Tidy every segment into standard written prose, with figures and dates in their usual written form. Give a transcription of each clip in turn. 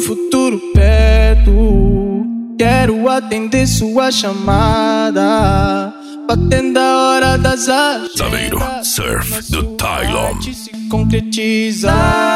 futuro perto, quero atender sua chamada, batendo a hora das agendas. Saveiro Surf do Tylon se concretizar.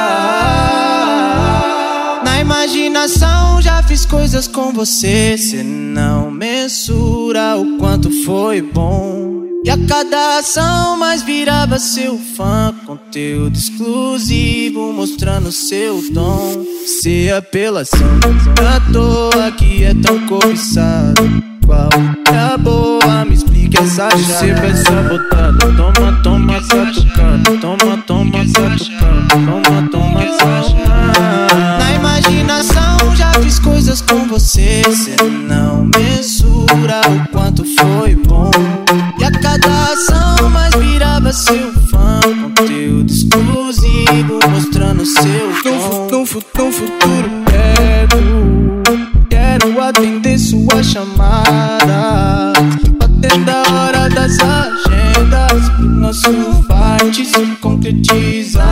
Na imaginação já fiz coisas com você, cê não mensura o quanto foi bom. E a cada ação mais virava seu fã, conteúdo exclusivo mostrando seu dom. Se apelação à toa que é tão cobiçado, qual é a boa? Me explique essa chave. Você vai sabotado, toma, toma, catucado. Toma, toma, catucado. Toma, toma, catucado. Na imaginação já fiz coisas com você, cê não mensura o quanto foi bom. E a cada ação mais virava seu fã, conteúdo exclusivo mostrando seu dom. No futuro perto, quero atender sua chamada, batendo a hora das agendas, pro nosso fight se concretizar.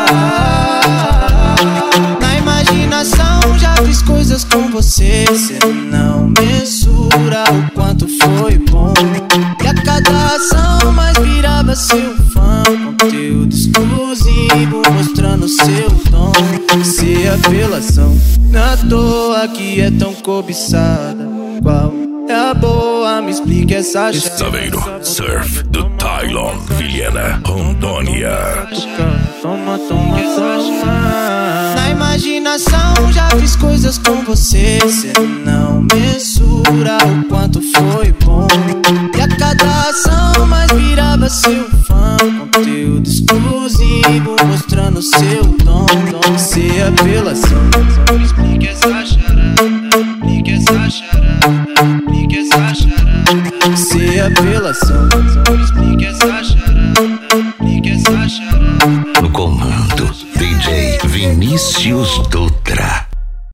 Na imaginação já fiz coisas com você, cê não mensura o quanto foi bom. E a cada ação mais virava seu fã, conteúdo exclusivo mostrando seu dom. Se apelação na toa que é tão cobiçada, qual é a boa? Me explique essa chave. Saveiro Surf do Tylon, Vilhena, Rondônia. Toma, toma, toma. Na imaginação já fiz coisas com você, cê não mensura o quanto foi bom. E a cada ação mais virava seu fã, conteúdo exclusivo mostrando seu dom. Se apelação, me explique essa charada, explique essa charada, explique essa charada. Se apelação, me explique essa charada, explique essa charada. No comando, DJ Vinícius Dutra.